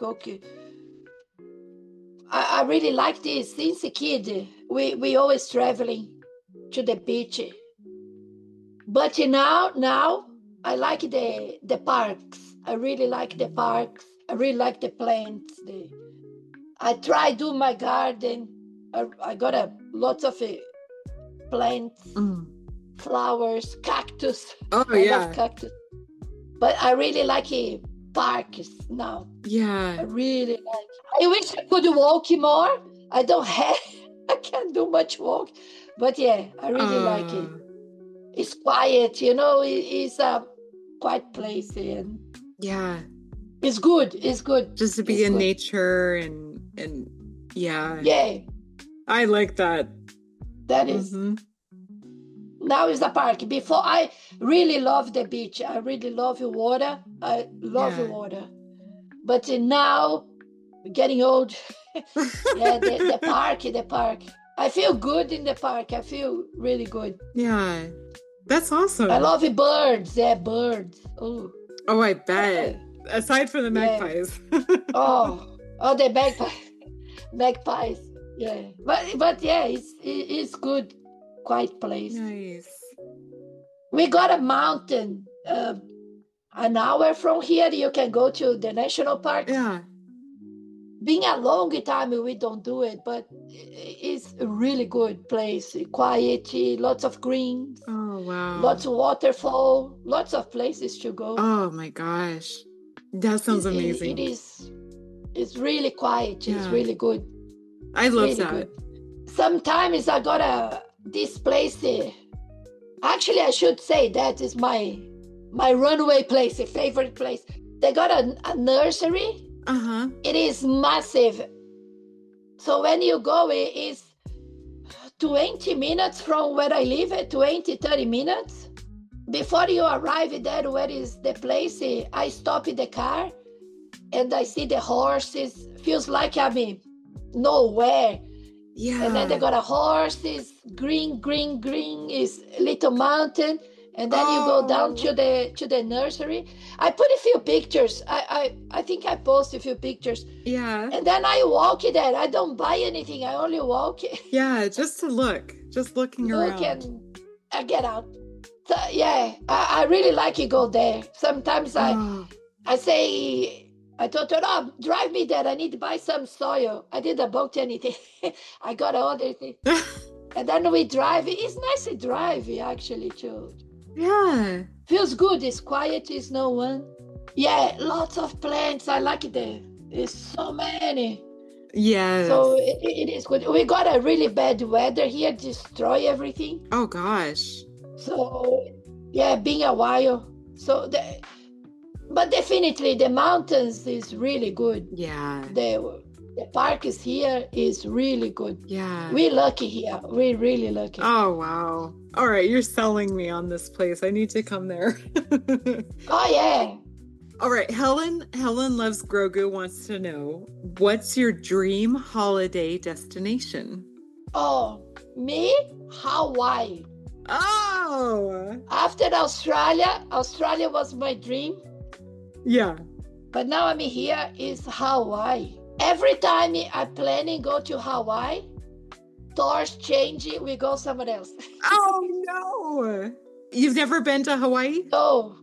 I really like this. Since a kid, we always traveling to the beach. But now I like the parks. I really like the parks. I really like the plants. I try do my garden. I got lots of plants, flowers, cactus. Oh, I love cactus. But I really like parks now. Yeah. I really like. I wish I could walk more. I can't do much walk. But yeah, I really like it. It's quiet, it's a quiet place. And yeah. It's good. It's good. Just to be in nature and yeah. Yeah. I like that. That is. Mm-hmm. Now is the park. Before, I really love the beach. I really love the water. I love the water. But now, getting old, the park. I feel good in the park. I feel really good. Yeah, that's awesome. I love the birds. Yeah, birds. Oh, I bet. Aside from the magpies. The magpies. Yeah, but yeah, it's good. Quiet place. Nice. We got a mountain an hour from here. You can go to the national park. Yeah. Being a long time, we don't do it, but it's a really good place. Quiet, lots of greens. Oh, wow. Lots of waterfall, lots of places to go. Oh my gosh. That sounds amazing. It's really quiet. Yeah. It's really good. I love really that. Good. Sometimes I got this place. Actually, I should say that is my runway place, a favorite place. They got a nursery Uh-huh. It is massive. So when you go, it is 20 minutes from where I live, 20, 30 minutes. Before you arrive there, where is the place, I stop in the car and I see the horses. Feels like I'm in nowhere. Yeah. And then they got a horses, green, is little mountain. And then you go down to the nursery. I put a few pictures. I think I posted a few pictures. Yeah. And then I walk there. I don't buy anything. I only walk. Yeah, just to look. Just looking Look around. and I get out. So, yeah, I really like to go there. Sometimes I say, I told her, oh, drive me there. I need to buy some soil. I didn't book anything. I got all the things. And then we drive. It's nice to drive, actually, too. Yeah. Feels good. It's quiet. It's no one. Yeah, lots of plants. I like it. There's so many. Yes. So it is good. We got a really bad weather here, destroy everything. Oh gosh. So yeah, been a while. So but definitely the mountains is really good. Yeah. The park is here is really good. Yeah. We're lucky here. We're really lucky. Oh wow. All right, you're selling me on this place. I need to come there. Oh yeah. All right, Helen Loves Grogu wants to know, what's your dream holiday destination? Oh, me? Hawaii. Oh. After Australia was my dream. Yeah. But now I'm here is Hawaii. Every time I planning go to Hawaii, doors changing, we go somewhere else. Oh no. You've never been to Hawaii? No.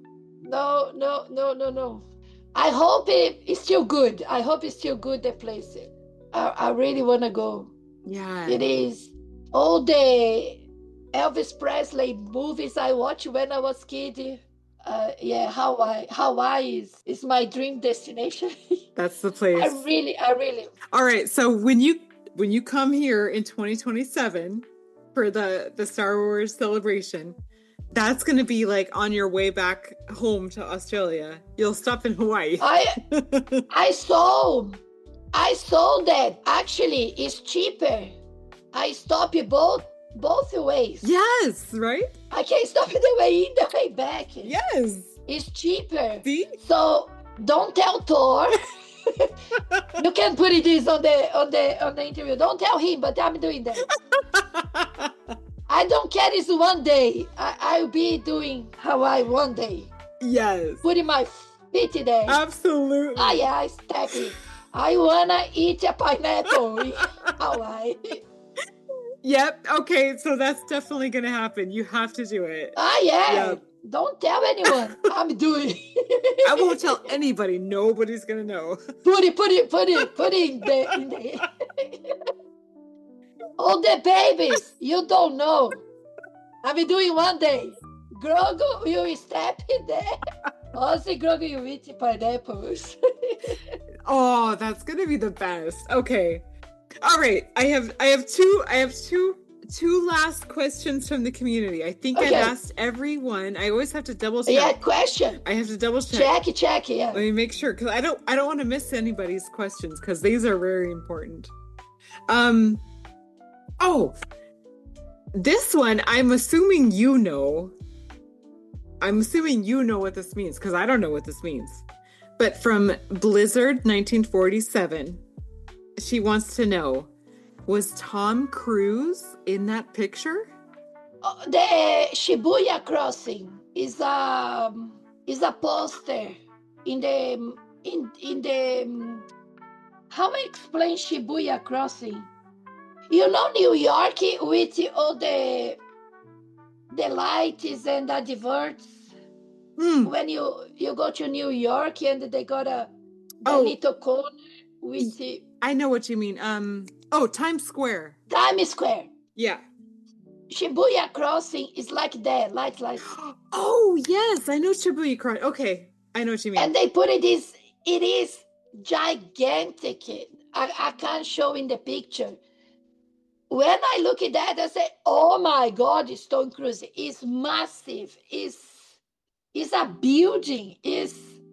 I hope it's still good. I hope it's still good, the place. I really want to go. Yeah. It is. All the Elvis Presley movies I watched when I was kid. Yeah, Hawaii is my dream destination. That's the place. I really. All right, so when you come here in 2027 for the Star Wars celebration, that's going to be like on your way back home to Australia. You'll stop in Hawaii. I saw that actually it's cheaper. I stop it both ways. Yes, right? I can stop it the way in, the way back. Yes. It's cheaper. See? So don't tell Thor. You can put this on the interview. Don't tell him, but I'm doing that. I don't care. It's one day. I'll be doing Hawaii one day. Yes. Putting my feet there. Absolutely. Ah, yeah, I step it. I wanna eat a pineapple in Hawaii. Yep. Okay. So that's definitely going to happen. You have to do it. Ah, yeah. Yep. Don't tell anyone. I'm doing it. I won't tell anybody. Nobody's going to know. Put it in the all the babies. You don't know. I'm doing one day. Grogu, you step in there. Also, Grogu, you eat pineapples. Oh, that's going to be the best. Okay. All right. I have two last questions from the community. I think Okay. I've asked everyone. I always have to double check. Yeah, question. I have to double check. Check, yeah. Let me make sure, because I don't want to miss anybody's questions, because these are very important. Oh, this one I'm assuming you know. I'm assuming you know what this means, because I don't know what this means. But from Blizzard 1947, she wants to know, was Tom Cruise in that picture? The Shibuya crossing is a poster in the how I explain Shibuya crossing? You know New York with all the lights and the diverts. When you go to New York and they got a little corner with I know what you mean. Times Square. Times Square. Yeah. Shibuya crossing is like that, light. Oh yes, I know Shibuya crossing. Okay, I know what you mean. And they put it is gigantic. I can't show in the picture. When I look at that, I say, "Oh my God, it's Tom Cruise! It's massive. It's a building. It's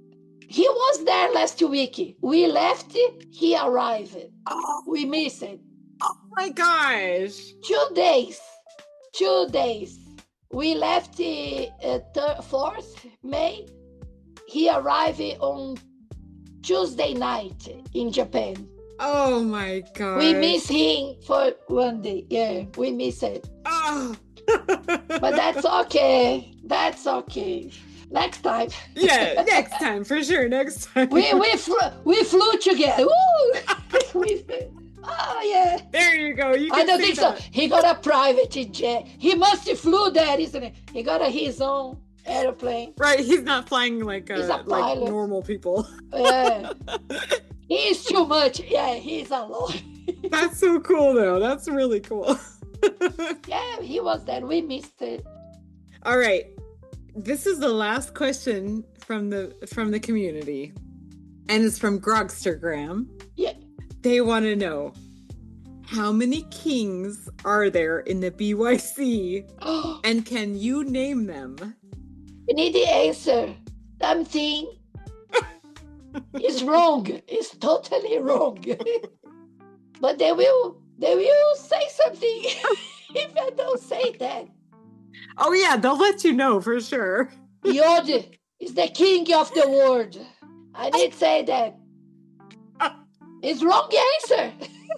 He was there last week. We left, he arrived. Oh We missed it. my gosh. 2 days. 2 days. We left 4th May. He arrived on Tuesday night in Japan. Oh my gosh. We miss him for 1 day. Yeah, we miss it. Oh. But that's okay. That's okay. Next time. Yeah, next time for sure. Next time. We flew together. Woo! Oh yeah. There you go. You I can don't say think that. so. He got a private jet. He must have flew there, isn't it? He got his own airplane. Right, he's not flying like He's a like pilot. normal people. Yeah. He's too much. Yeah, he's a lot. That's so cool though. That's really cool. Yeah, he was there. We missed it. All right. This is the last question from the community. And it's from Grogstergram. Yeah. They want to know, how many kings are there in the BYC Oh, and can you name them? you need the answer. Something is wrong. It's totally wrong. But they will say something if I don't say that. Oh yeah, they'll let you know for sure. Yod is the king of the world. I did say that. It's wrong answer.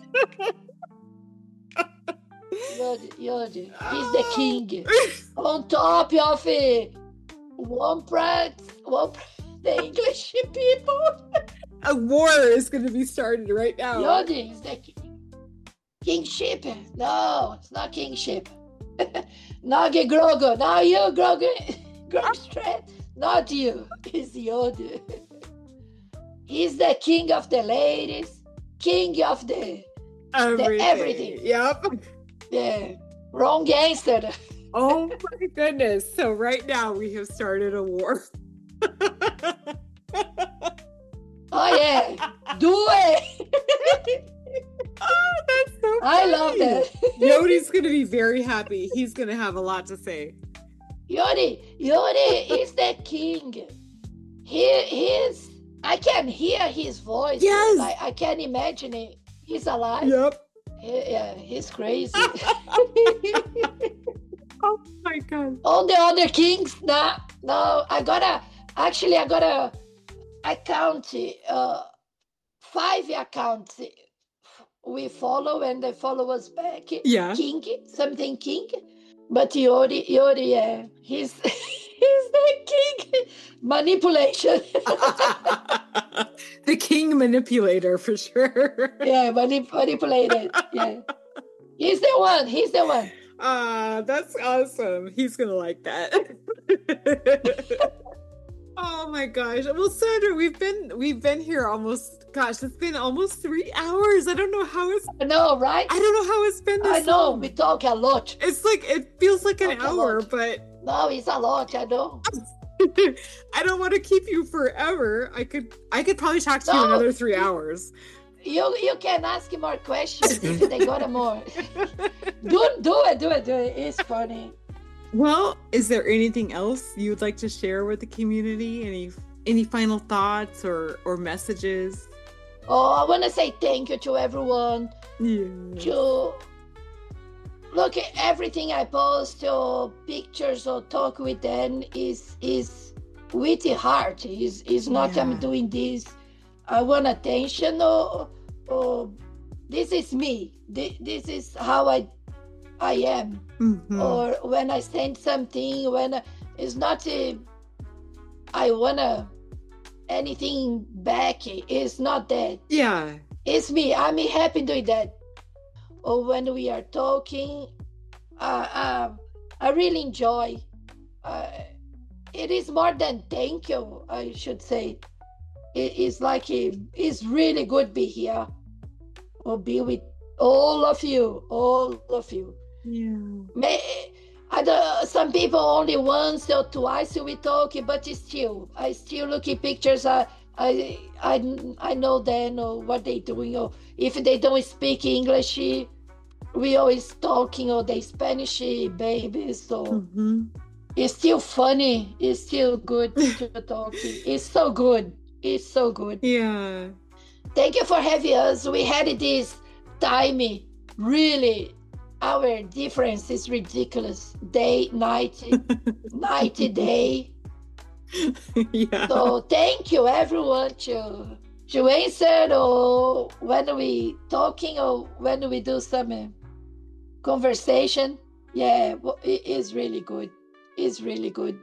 Yod, he's the king. On top of the English people. A war is going to be started right now. Yod is the kingship. No, it's not kingship. Not Grogo. Not you, Grogo. Grogstrat. Not you. It's Yod. He's the king of the ladies. King of the everything. Yep. Yeah. Wrong answer. Oh my goodness. So right now we have started a war. Oh yeah. Do it. Oh, that's so funny. I love that. Yodi's going to be very happy. He's going to have a lot to say. Yodi is the king. He is. I can hear his voice. Yes. I can imagine it. He's alive. Yep. Yeah, he's crazy. Oh my God. All the other kings, no, I gotta account, 5 accounts we follow and they follow us back. Yeah. King, something king. But Yori, yeah, he's the king. Manipulation. The king manipulator for sure. Yeah, manipulated. Yeah. He's the one. That's awesome. He's gonna like that. Oh my gosh. Well, Sandra, we've been here almost, gosh, it's been almost 3 hours. I don't know how it's I know, right? I don't know how it's been this I know, long. we talk a lot. It's like it feels like an Talk a hour, lot. but No, it's a lot, I know. I don't want to keep you forever. I could probably talk to you No. another 3 hours. You can ask more questions if they got more. do it. It's funny. Well, is there anything else you would like to share with the community? Any final thoughts or messages? Oh, I want to say thank you to everyone. Yeah. To look at everything I post or pictures or talk with them is with the heart. Is not Yeah. I'm doing this. I want attention or this is me. This is how I am. Mhm. Or when I send something, it's not I wanna anything back. It's not that. Yeah. It's me. I'm happy doing that. Or when we are talking, I really enjoy. It is more than thank you, I should say. It's like it's really good to be here or be with all of you. Yeah. Some people only once or twice we talk, but still, I still look at pictures. I know then or what they doing, or if they don't speak English, we always talking or they Spanish babies. So Mhm. it's still funny. It's still good to talk. It's so good. It's so good. Yeah. Thank you for having us. We had this time, really. Our difference is ridiculous. Day, night, night, day. Yeah. So thank you, everyone, to answer, or when we talking, or when we do some conversation. Yeah, it is really good. It's really good.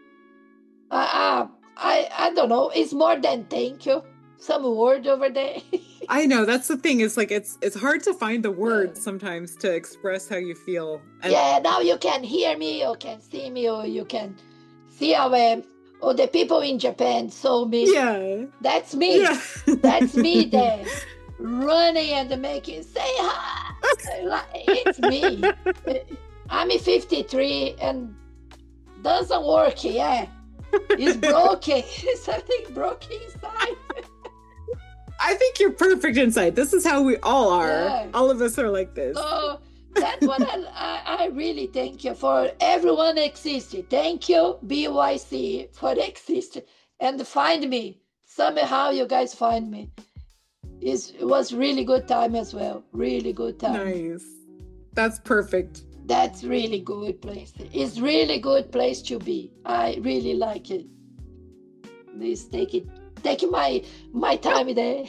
I don't know. It's more than thank you. Some word over there. I know, that's the thing. It's like it's hard to find the words sometimes to express how you feel. And Yeah, now you can hear me, or can see me, or you can see our, or the people in Japan saw me. yeah. That's me. Yeah. That's me there, running and making say hi. It's me. I'm 53 and doesn't work. Yeah, it's broken. Something broken inside. I think you're perfect inside. This is how we all are. Yeah. All of us are like this. So that's what I really thank you for. Everyone existing. Thank you, BYC, for existing and find me. Somehow you guys find me. It was really good time as well. Really good time. Nice. That's perfect. That's really good place. It's really good place to be. I really like it. Please take my time there.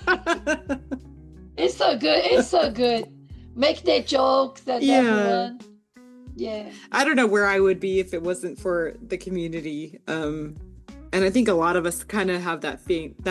It's so good. It's so good. Make the jokes and everyone. Yeah. I don't know where I would be if it wasn't for the community. And I think a lot of us kind of have that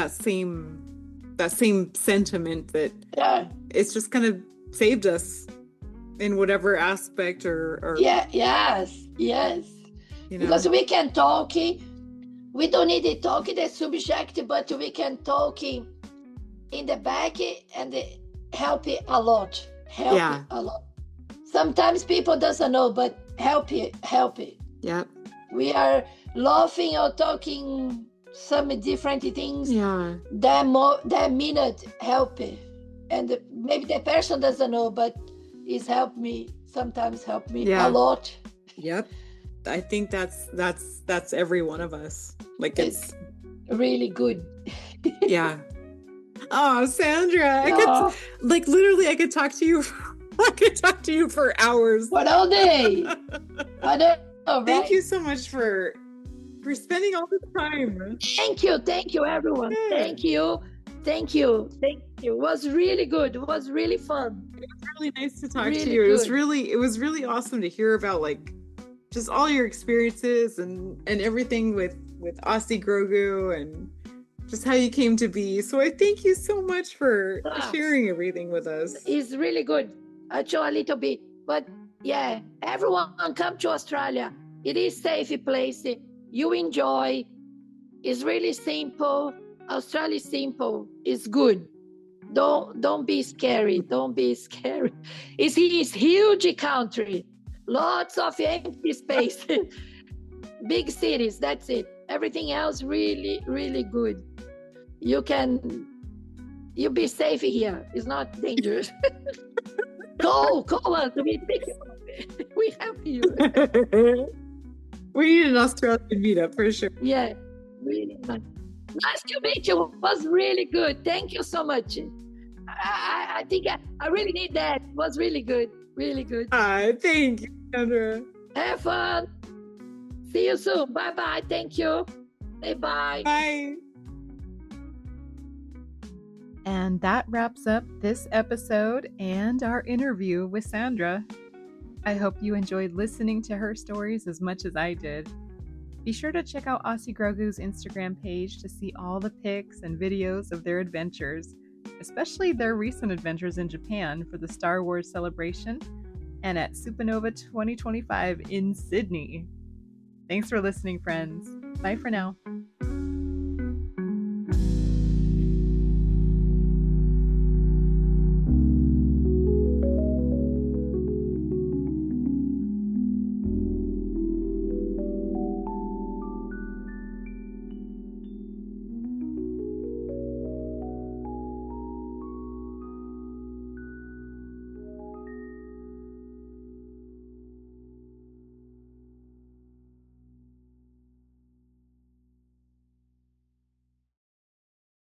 same sentiment that it's just kind of saved us in whatever aspect or yes. You know. Because we can talk. We don't need to talk the subject, but we can talk in the back and help it a lot. Help it a lot. Sometimes people doesn't know, but help it. Yeah. We are laughing or talking some different things. Yeah. That minute help it. And maybe the person doesn't know, but it's helped me. Sometimes help me a lot. Yep. I think that's every one of us. Like it's really good. Yeah. Oh, Sandra, I could talk to you. I could talk to you for hours. What all day? I know, right? Thank you so much for spending all this time. Thank you, everyone. Yeah. Thank you. It was really good. It was really fun. It was really nice to talk to you. Good. It was really awesome to hear about like just all your experiences and everything with Aussie Grogu and just how you came to be. So I thank you so much for sharing everything with us. It's really good. I show a little bit, but yeah, everyone come to Australia. It is safe place. You enjoy. It's really simple. Australia is simple. It's good. Don't be scary. Don't be scary. It's huge country. Lots of empty space. Big cities. That's it. Everything else really, really good. You'll be safe here. It's not dangerous. Call us. We help you. We need an Australian meetup for sure. Yeah, really nice. Nice to meet you. It was really good. Thank you so much. I think I really need that. It was really good. Really good. Thank you, Sandra. Have fun. See you soon. Bye-bye. Thank you. Say bye. Bye. And that wraps up this episode and our interview with Sandra. I hope you enjoyed listening to her stories as much as I did. Be sure to check out Aussie Grogu's Instagram page to see all the pics and videos of their adventures, especially their recent adventures in Japan for the Star Wars celebration and at Supernova 2025 in Sydney. Thanks for listening, friends. Bye for now.